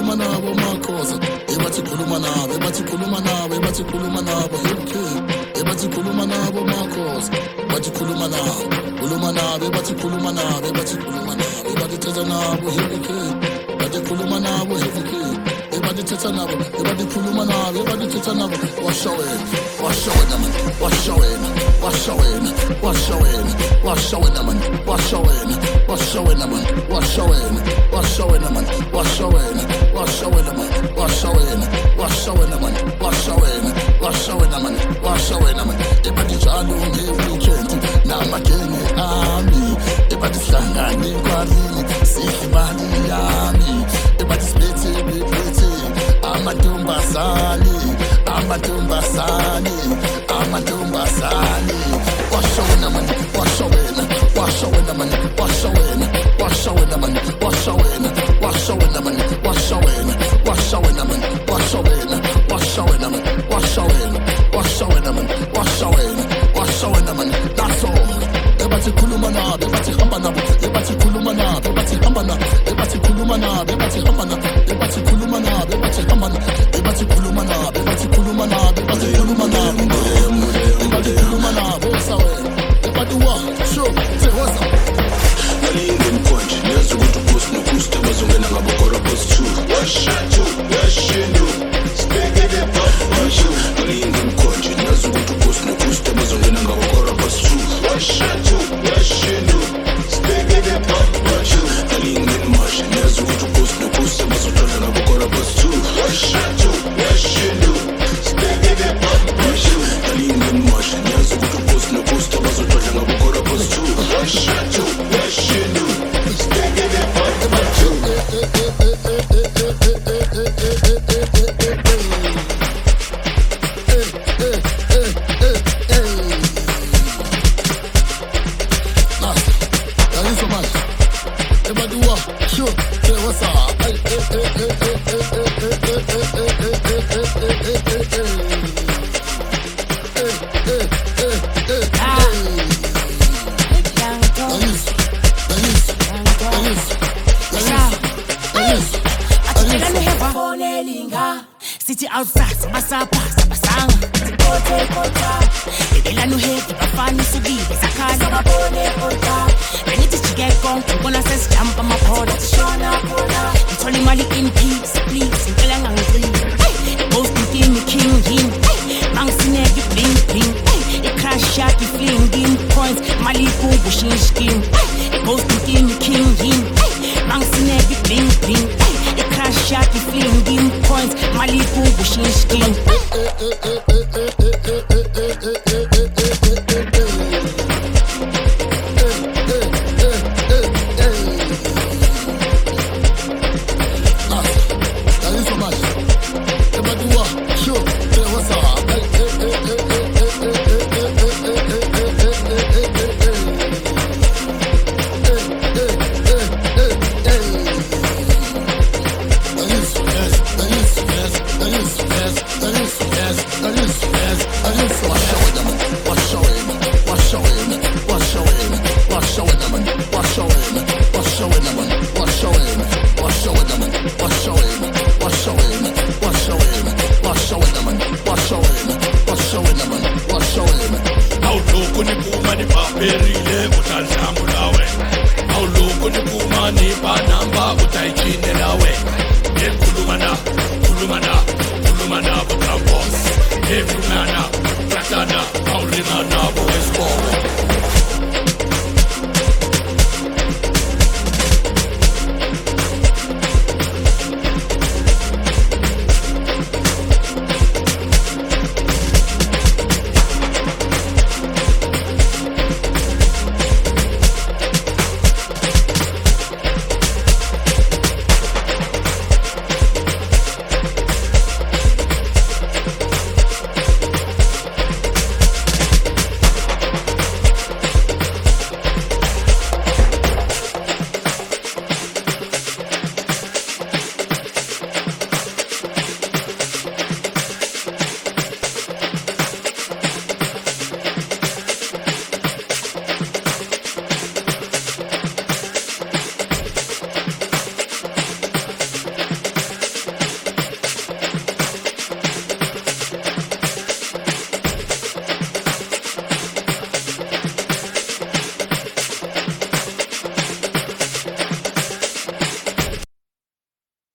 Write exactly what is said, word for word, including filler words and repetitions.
khuluma nabo makhoza ebathi khuluma nabo ebathi khuluma nabo ebathi khuluma nabo okay ebathi khuluma nabo makhoza bathi khuluma nabo khuluma nabo ebathi khuluma nabo ebathi khuluma nabo ebathi thetha nabo okay bathi khuluma nabo okay ebathi thetha nabo ebathi khuluma nabo ebathi thetha nabo washa wena washa wena man washa wena washa wena washa wena washa wena man washa wena washa wena man washa wena washa wena man washa wena washa wena man washa wena washa wena man washa wena washa wena man washa wena man ebathi njalo nge-weekend namagenge ami ebathi sihlangane kwalini sihlibani yami ebathi sibethe bebethe amantombazane amantombazane amantombazane washa wena man washa wena washa wena man washa wena washa wena man washa wena washa wena man washa wena washa wena man washa wena washa wena man washa wena washa wena man washa wena washa wena man that's all ebathi khuluma nabo ebathi hamba nabo ebathi khuluma nabo ebathi hamba nabo ebathi khuluma nabo ebathi hamba nabo ebathi khuluma nabo ebathi hamba nabo ebathi khuluma nabo ebathi khuluma nabo ebathi khuluma nabo ebathi khuluma nabo sawena ebathi wa sure say what's up Nalingin point yazi ukuthi upost nopost bazongena ngabo kora post two washatu yashindu spegede pashu nalingin point yazi ukuthi upost nopost bazongena ngabo kora post two washatu yashindu spegede pashu nalingin mash yazi ukuthi upost nopost bazongena ngabo kora post two washatu yashindu spegede pashu nalingin mash yazi ukuthi upost nopost bazongena ngabo kora post two washatu yashindu spegede pashu City outside, basapa, basanga, kote kota. Ebela no hate, bafani sugi, sakana babone kota. Beniti chigeko, gonna says jump on my pod, shona kona. Ntoli mali in peace, please, ngela ngangri. Hey, both thinking me king him. Hey, mang sinegi bling bling. Hey, a crash shot, you fling in points, mali ko bushin skin. Hey, both thinking me king him. Hey, mang sinegi bling bling. Hey, a crash shot, you fling in points, mali ko bushin skin.